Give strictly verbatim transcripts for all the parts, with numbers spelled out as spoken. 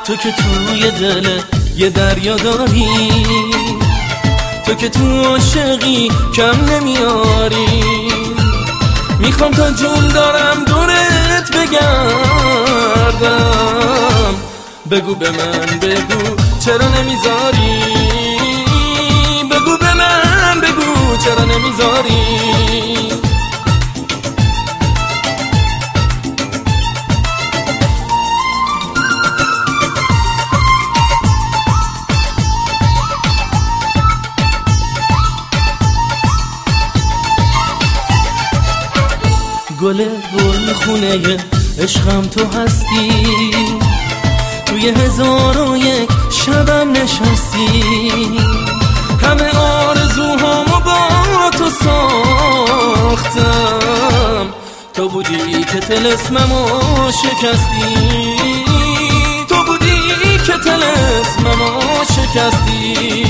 تو که توی دل یه دریا داری، تو که تو عاشقی کم نمیاری. میخوام تا جون دارم دورت بگردم، بگو به من بگو چرا نمیذاری، بگو به من بگو چرا نمیذاری. گل گل خونه عشقم تو هستی، توی هزار و یک شبم نشستی. همه آرزوهامو با تو ساختم، تو بودی که طلسممو شکستی، تو بودی که طلسممو شکستی.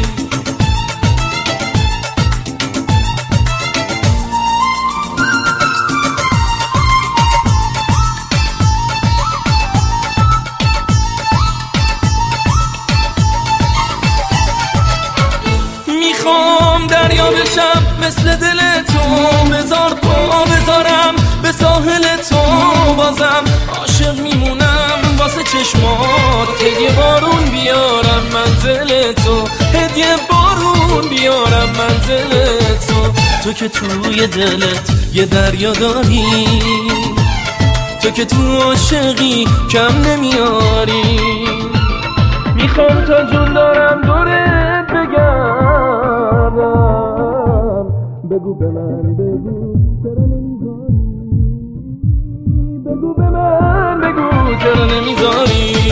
میخوام دریا بشم مثل دل تو، بذار پا بذارم به ساحل تو. بازم عاشق میمونم واسه چشمات، هدیه بارون بیارم منزل تو، هدیه بارون بیارم منزل تو. تو که توی دلت یه دریا داری، تو که تو عاشقی کم نمیاری. میخوام تا جون دارم دورت بگردم، بگو به من بگو چرا نمیذاری، بگو به من بگو چرا نمیذاری.